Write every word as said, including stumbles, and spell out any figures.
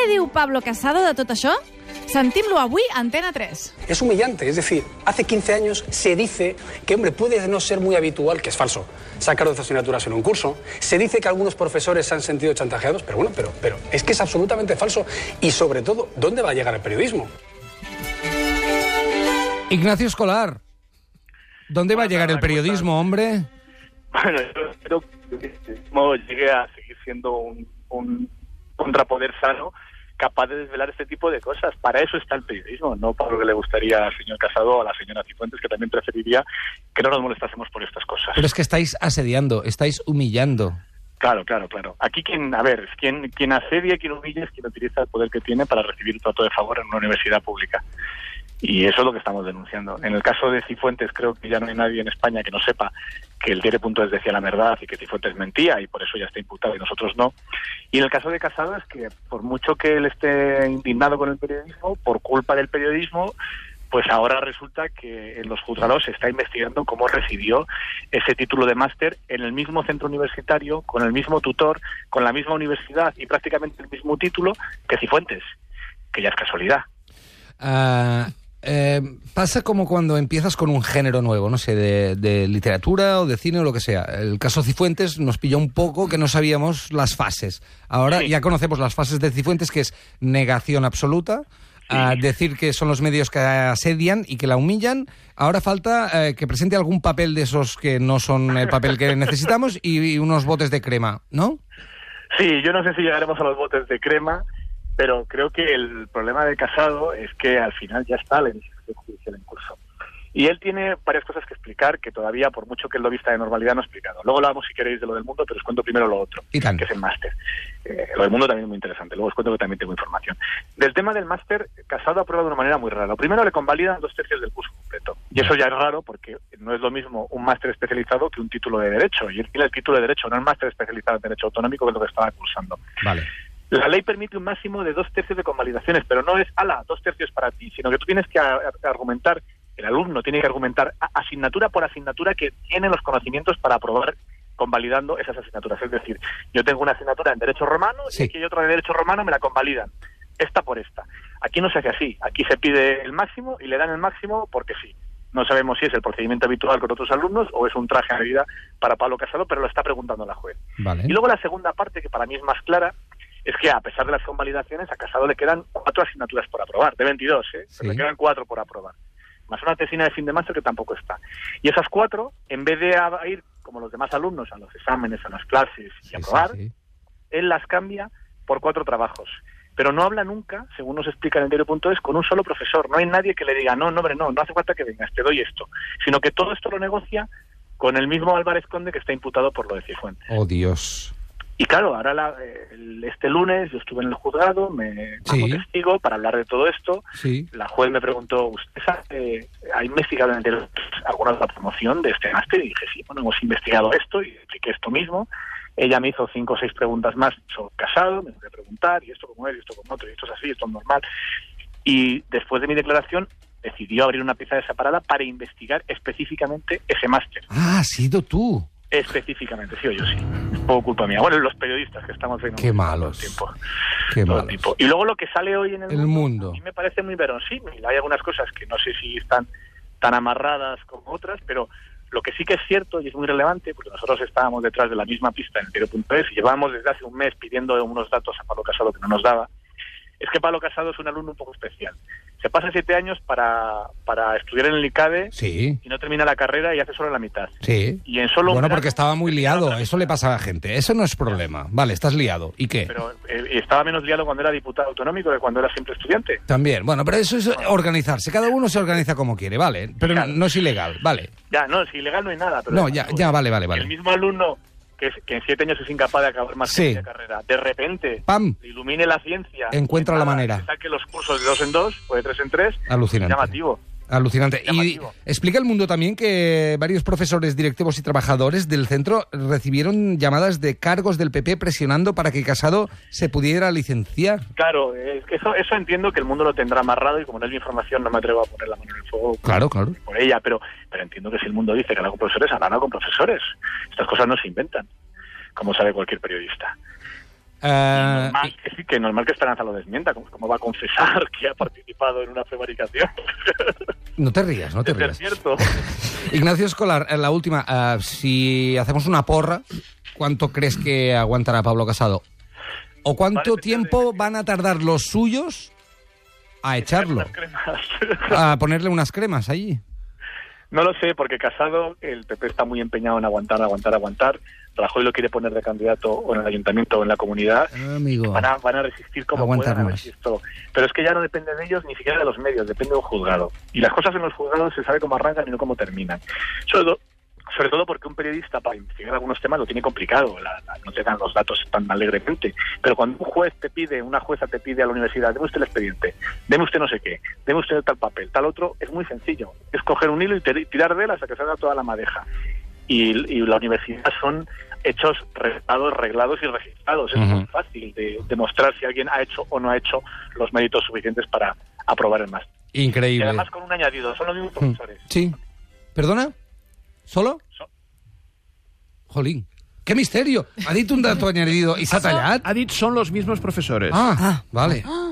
Què diu Pablo Casado de tot això? Sentim-lo avui a Antena tres. Es humillante, es decir, hace quince años se dice que, hombre, puede no ser muy habitual, que es falso, sacar doce asignaturas en un curso. Se dice que algunos profesores se han sentido chantajeados, pero bueno, pero, pero es que es absolutamente falso. Y sobre todo, ¿dónde va a llegar el periodismo? Ignacio Escolar, ¿dónde va a llegar el periodismo, hombre? Bueno, yo espero que el periodismo llegue a seguir siendo un, un contrapoder sano capaz de desvelar este tipo de cosas. Para eso está el periodismo, no para lo que le gustaría al señor Casado o a la señora Cifuentes, que también preferiría que no nos molestásemos por estas cosas. Pero es que estáis asediando, estáis humillando. Claro, claro, claro. Aquí quien, a ver, quien, quien asedia, quien humilla es quien utiliza el poder que tiene para recibir trato de favor en una universidad pública. Y eso es lo que estamos denunciando. En el caso de Cifuentes, creo que ya no hay nadie en España que no sepa que el diario.es decía la verdad y que Cifuentes mentía, y por eso ya está imputado y nosotros no. Y en el caso de Casado es que, por mucho que él esté indignado con el periodismo, por culpa del periodismo, pues ahora resulta que en los juzgados se está investigando cómo recibió ese título de máster en el mismo centro universitario, con el mismo tutor, con la misma universidad y prácticamente el mismo título que Cifuentes, que ya es casualidad. Uh... Eh, pasa como cuando empiezas con un género nuevo, no sé, de, de literatura o de cine o lo que sea. El caso Cifuentes nos pilló un poco que no sabíamos las fases. Ahora sí. Ya conocemos las fases de Cifuentes, que es negación absoluta, sí. uh, decir que son los medios que asedian y que la humillan. Ahora falta eh, que presente algún papel de esos que no son el papel que necesitamos y, y unos botes de crema, ¿no? Sí, yo no sé si llegaremos a los botes de crema, pero creo que el problema de Casado es que al final ya está la iniciación judicial en curso. Y él tiene varias cosas que explicar que todavía, por mucho que él lo vista de normalidad, no ha explicado. Luego hablamos, si queréis, de lo del mundo, pero os cuento primero lo otro, que es el máster. Eh, lo del mundo también es muy interesante. Luego os cuento que también tengo información. Del tema del máster, Casado aprueba de una manera muy rara. Lo primero, le convalidan dos tercios del curso completo. Y eso ya es raro porque no es lo mismo un máster especializado que un título de Derecho. Y él tiene el título de Derecho, no el máster especializado en Derecho Autonómico, que es lo que estaba cursando. Vale. La ley permite un máximo de dos tercios de convalidaciones, pero no es, ala, dos tercios para ti, sino que tú tienes que a, a, argumentar, el alumno tiene que argumentar a, asignatura por asignatura que tiene los conocimientos para aprobar convalidando esas asignaturas. Es decir, yo tengo una asignatura en Derecho Romano sí. y aquí hay otra de Derecho Romano, me la convalidan, esta por esta. Aquí no se hace así, aquí se pide el máximo y le dan el máximo porque sí. No sabemos si es el procedimiento habitual con otros alumnos o es un traje a medida para Pablo Casado, pero lo está preguntando la juez. Vale. Y luego la segunda parte, que para mí es más clara, es que a pesar de las convalidaciones, a Casado le quedan cuatro asignaturas por aprobar, de veintidós, ¿eh? Sí. Pero le quedan cuatro por aprobar. Más una tesina de fin de máster que tampoco está. Y esas cuatro, en vez de ir, como los demás alumnos, a los exámenes, a las clases y sí, aprobar, sí, sí. él las cambia por cuatro trabajos. Pero no habla nunca, según nos explica en el diario.es, con un solo profesor. No hay nadie que le diga, no, no, hombre, no, no hace falta que vengas, te doy esto. Sino que todo esto lo negocia con el mismo Álvarez Conde que está imputado por lo de Cifuentes. Oh, Dios. Y claro, ahora la, el, este lunes yo estuve en el juzgado, me como sí. testigo para hablar de todo esto. Sí. La juez me preguntó, ¿usted sabe, ha investigado en el, alguna otra promoción de este máster? Y dije, sí, bueno, hemos investigado esto y expliqué esto mismo. Ella me hizo cinco o seis preguntas más sobre Casado, me voy a preguntar, y esto como es, y esto como otro, y esto es así, esto es normal. Y después de mi declaración decidió abrir una pieza separada para investigar específicamente ese máster. Ah, has sido tú. Específicamente, sí o yo sí. Es poco culpa mía. Bueno, los periodistas que estamos viendo. Qué malos. Tiempo. Qué malos. Tipo. Y luego lo que sale hoy en el, el mundo, mundo, a mí me parece muy verosímil. Hay algunas cosas que no sé si están tan amarradas como otras, pero lo que sí que es cierto y es muy relevante, porque nosotros estábamos detrás de la misma pista en el diario.es y llevábamos desde hace un mes pidiendo unos datos a Pablo Casado que no nos daba, es que Pablo Casado es un alumno un poco especial. Se pasa siete años para, para estudiar en el ICADE sí. y no termina la carrera y hace solo la mitad. Sí. Y en solo bueno, un porque estaba muy liado, eso le pasa a la gente, eso no es problema. Vale, estás liado, ¿y qué? Pero eh, estaba menos liado cuando era diputado autonómico que cuando era siempre estudiante. También, bueno, pero eso es bueno. organizarse, cada uno se organiza como quiere, vale, pero no, no es ilegal, vale. Ya, no, es ilegal no hay nada. Pero no, ya, ya, vale, vale, vale. El mismo alumno que, es, que en siete años es incapaz de acabar más sí. que carrera, de repente ¡pam! Ilumine la ciencia, encuentra la manera, que saque los cursos de dos en dos o de tres en tres, alucinante, llamativo. Alucinante. Llamativo. Y explica el mundo también que varios profesores, directivos y trabajadores del centro recibieron llamadas de cargos del P P presionando para que Casado se pudiera licenciar. Claro, es que eso, eso entiendo que el mundo lo tendrá amarrado y como no es mi información no me atrevo a poner la mano en el fuego claro, claro. por ella, pero, pero entiendo que si el mundo dice que habla con profesores, habla con profesores. Estas cosas no se inventan, como sabe cualquier periodista. Uh, normal, que sí, que normal que Esperanza lo desmienta, como, como va a confesar que ha participado en una prevaricación. No te rías, no te rías. Es cierto. Ignacio Escolar, la última. Uh, si hacemos una porra, ¿cuánto crees que aguantará Pablo Casado? ¿O cuánto tiempo de... van a tardar los suyos a echarlo? A ponerle unas cremas allí. No lo sé, porque Casado, el P P está muy empeñado en aguantar, aguantar, aguantar. Rajoy lo quiere poner de candidato o en el ayuntamiento o en la comunidad. Amigo. Van a, van a resistir como Aguantar puedan. A más. ver si esto... Pero es que ya no depende de ellos ni siquiera de los medios, depende de un juzgado. Y las cosas en los juzgados se sabe cómo arrancan y no cómo terminan. Sobre todo, sobre todo porque un periodista para investigar algunos temas lo tiene complicado, la, la, no te dan los datos tan alegremente. Pero cuando un juez te pide, una jueza te pide a la universidad, deme usted el expediente, deme usted no sé qué, deme usted tal papel, tal otro, es muy sencillo. Es coger un hilo y tirar de él hasta que salga toda la madeja. Y, y la universidad son hechos reglados, reglados y registrados. Es uh-huh. muy fácil de demostrar si alguien ha hecho o no ha hecho los méritos suficientes para aprobar el máster. Increíble. Y además con un añadido, son los mismos profesores. Sí. ¿Perdona? ¿Solo? So- Jolín. ¡Qué misterio! Ha dit un dato añadido i s'ha tallat? Ha dit són los mismos profesores. Ah, ah vale. Ah.